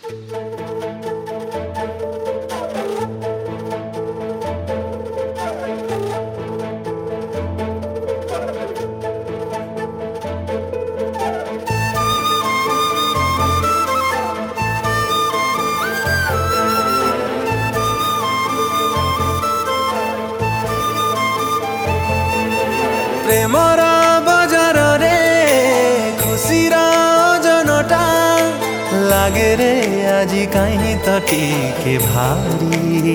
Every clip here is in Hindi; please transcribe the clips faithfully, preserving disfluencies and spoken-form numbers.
प्रेमर बजार रे खुशीर जनटा लागे रे आजी कहीं तो टिके भारी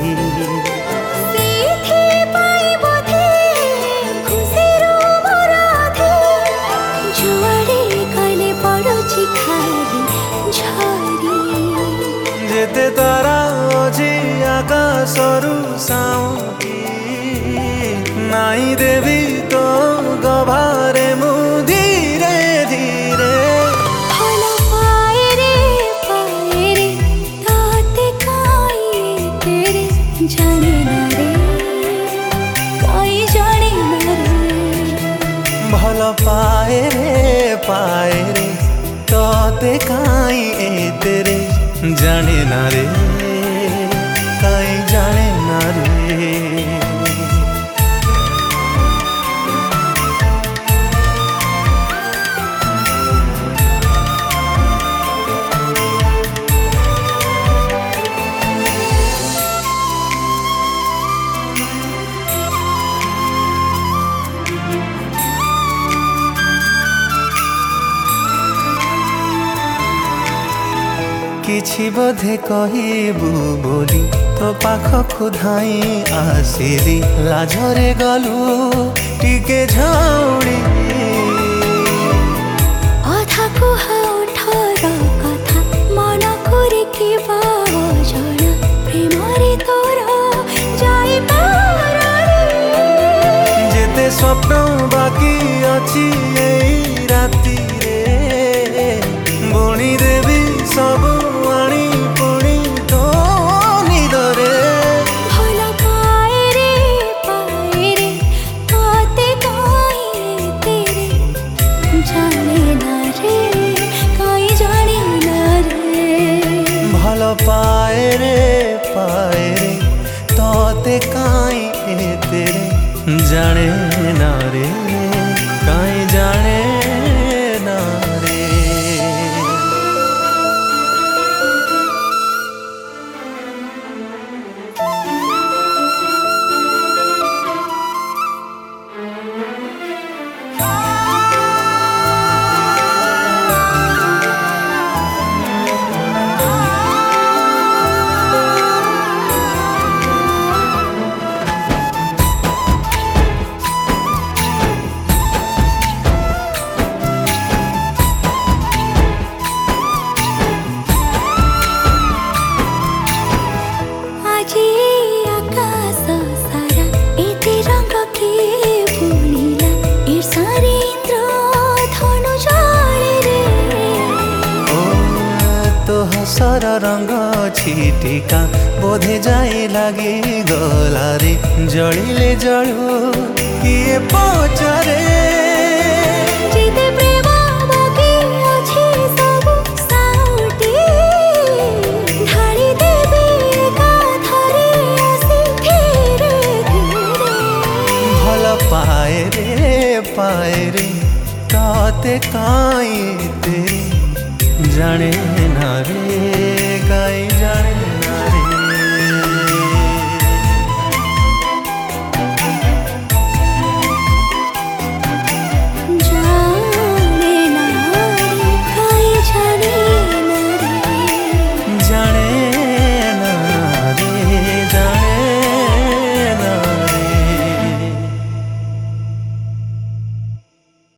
जेते तारा अझी आकाशरू साउटी नाई देवी तो गभारे मु धीरे धीरे फल पाए रे पाए रे ताते काई तेरे जाने ना रे काई जाने ना रे भल पाए रे पाए रे ताते काई ए तेरे जाने ना रे काई जाने ना रे किछि बोधे कहबू बोली तो पाखकु धाई आसिली लाजरे गलु टिके झाउणी आधा कुहा उठर कथा मन करे के बाजना प्रेमरे तोर जाई पारारे जेते स्वप्न बाकी अछि एई राती रे बुणी देवी सब पाए रे पाए रे तोते काई ए तेरे जाने ना रे काई जाने ना रे हसर रंग छिटिका बोधे जाए लगे गला रे जलिले जलू किए पचारे भल पाए रे पाए रे ताते काई तेरे जाने